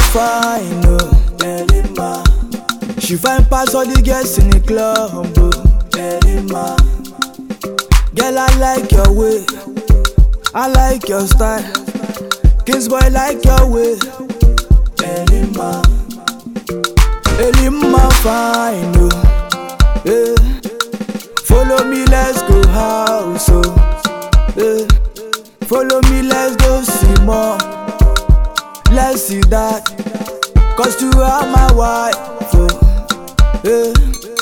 fine, oh, Elima. She fine pass all the girls in the club, oh, Elima. Girl, I like your way, I like your style. Kiss boy like your way, Elima. Elima fine, oh, yeah. Follow me, let's go house, oh, yeah. Follow me, let's go see mom. Let's see that, cause you are my wife, oh, yeah.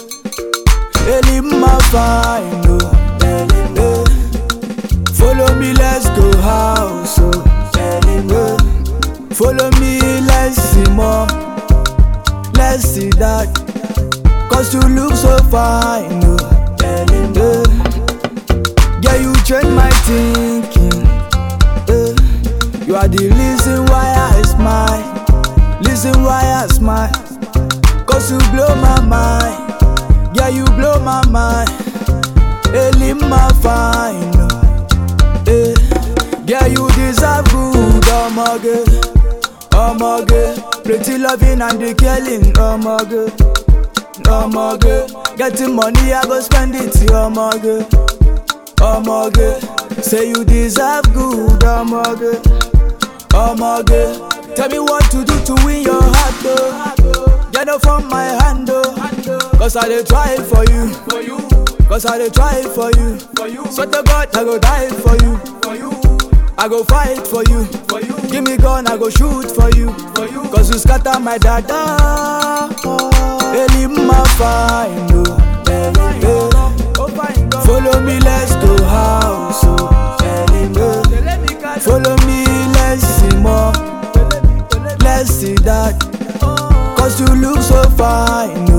Elima fine, oh, yeah. Follow me, let's go house, oh, yeah. Follow me, let's see mom. Let's see that, cause you look so fine, oh, yeah. Yeah, you change my thinking, yeah. You are the reason why I smile, reason why I smile. Cause you blow my mind, yeah, you blow my mind. Elima fine, yeah. Yeah, you deserve good, omoge. Pretty loving and the killing, omoge. Getting money, I go spend it, omoge. Say you deserve good, omoge. Tell me what to do to win your heart, oh. Get up from my hand, oh. Cause I dey try for you. Cause I dey try for you. So to God, I go die for you. I go fight for you. Give me gun, I go shoot for you. Cause you scatter my dada. Elima fine, oh, yeah. Follow me, let's go house, oh, yeah. Follow me, let's see more. Let's see that, cause you look so fine, oh.